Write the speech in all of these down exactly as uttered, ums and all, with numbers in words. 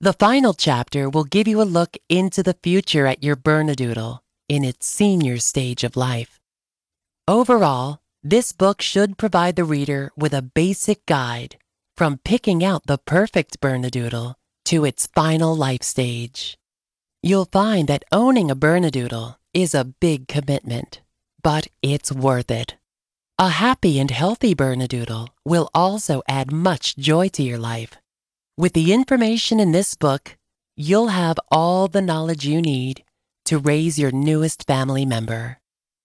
The final chapter will give you a look into the future at your Bernedoodle in its senior stage of life. Overall, this book should provide the reader with a basic guide from picking out the perfect Bernedoodle to its final life stage. You'll find that owning a Bernedoodle is a big commitment, but it's worth it. A happy and healthy Bernedoodle will also add much joy to your life. With the information in this book, you'll have all the knowledge you need to raise your newest family member.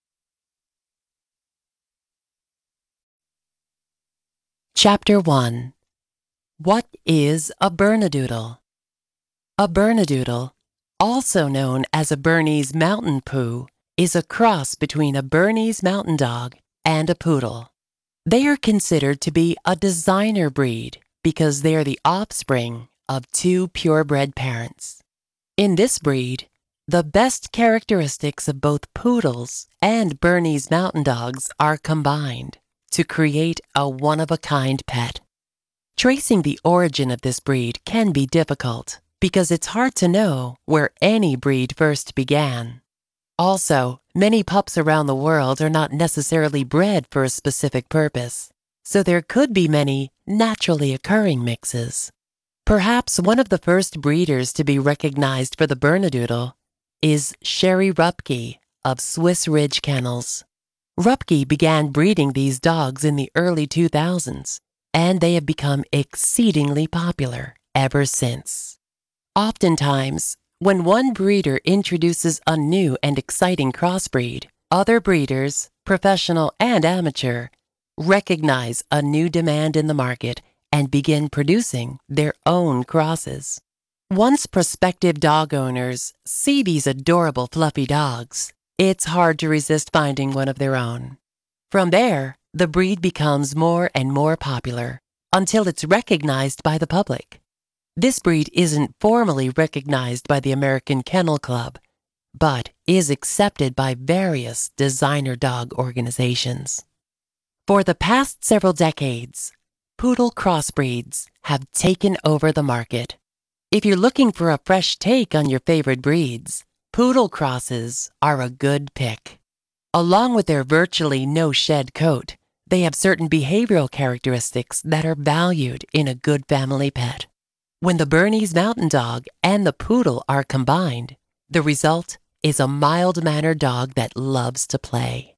Chapter one. What is a Bernedoodle? A Bernedoodle, also known as a Bernese Mountain Poo, is a cross between a Bernese Mountain Dog and a Poodle. They are considered to be a designer breed because they are the offspring of two purebred parents. In this breed, the best characteristics of both Poodles and Bernese Mountain Dogs are combined to create a one-of-a-kind pet. Tracing the origin of this breed can be difficult because it's hard to know where any breed first began. Also, many pups around the world are not necessarily bred for a specific purpose, so there could be many naturally occurring mixes. Perhaps one of the first breeders to be recognized for the Bernedoodle is Sherry Rupke of Swiss Ridge Kennels. Rupke began breeding these dogs in the early two thousands, and they have become exceedingly popular ever since. Oftentimes, when one breeder introduces a new and exciting crossbreed, other breeders, professional and amateur, recognize a new demand in the market and begin producing their own crosses. Once prospective dog owners see these adorable fluffy dogs, it's hard to resist finding one of their own. From there, the breed becomes more and more popular until it's recognized by the public. This breed isn't formally recognized by the American Kennel Club, but is accepted by various designer dog organizations. For the past several decades, Poodle crossbreeds have taken over the market. If you're looking for a fresh take on your favorite breeds, Poodle crosses are a good pick. Along with their virtually no-shed coat, they have certain behavioral characteristics that are valued in a good family pet. When the Bernese Mountain Dog and the Poodle are combined, the result is a mild-mannered dog that loves to play.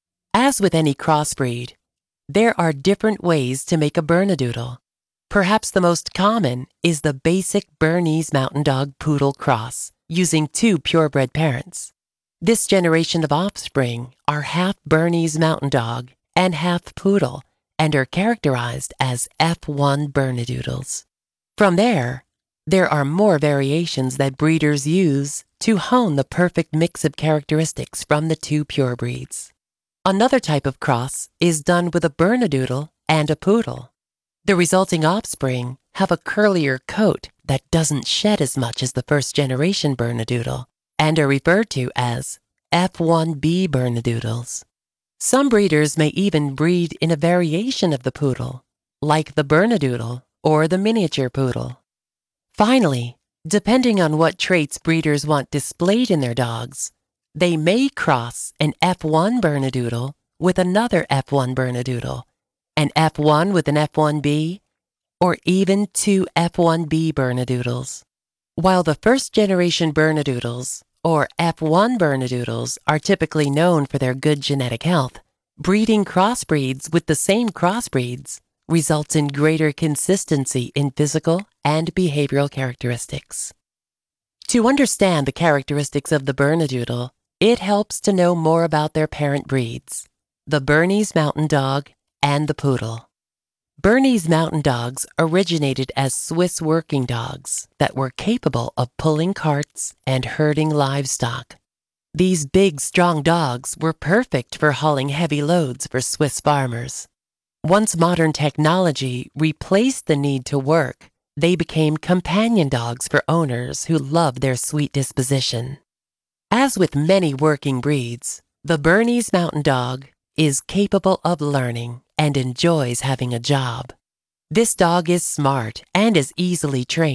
As with any crossbreed, there are different ways to make a Bernedoodle. Perhaps the most common is the basic Bernese Mountain Dog Poodle cross, using two purebred parents. This generation of offspring are half Bernese Mountain Dog and half Poodle and are characterized as F one Bernedoodles. From there, there are more variations that breeders use to hone the perfect mix of characteristics from the two purebreeds. Another type of cross is done with a Bernedoodle and a Poodle. The resulting offspring have a curlier coat that doesn't shed as much as the first-generation Bernedoodle and are referred to as F one B Bernedoodles. Some breeders may even breed in a variation of the Poodle, like the Bernedoodle or the miniature Poodle. Finally, depending on what traits breeders want displayed in their dogs, they may cross an F one Bernedoodle with another F one Bernedoodle, an F one with an F one B, or even two F one B Bernedoodles. While the first-generation Bernedoodles, or F one Bernedoodles, are typically known for their good genetic health, breeding crossbreeds with the same crossbreeds results in greater consistency in physical and behavioral characteristics. To understand the characteristics of the Bernedoodle, it helps to know more about their parent breeds, the Bernese Mountain Dog and the Poodle. Bernese Mountain Dogs originated as Swiss working dogs that were capable of pulling carts and herding livestock. These big, strong dogs were perfect for hauling heavy loads for Swiss farmers. Once modern technology replaced the need to work, they became companion dogs for owners who loved their sweet disposition. As with many working breeds, the Bernese Mountain Dog is capable of learning and enjoys having a job. This dog is smart and is easily trained.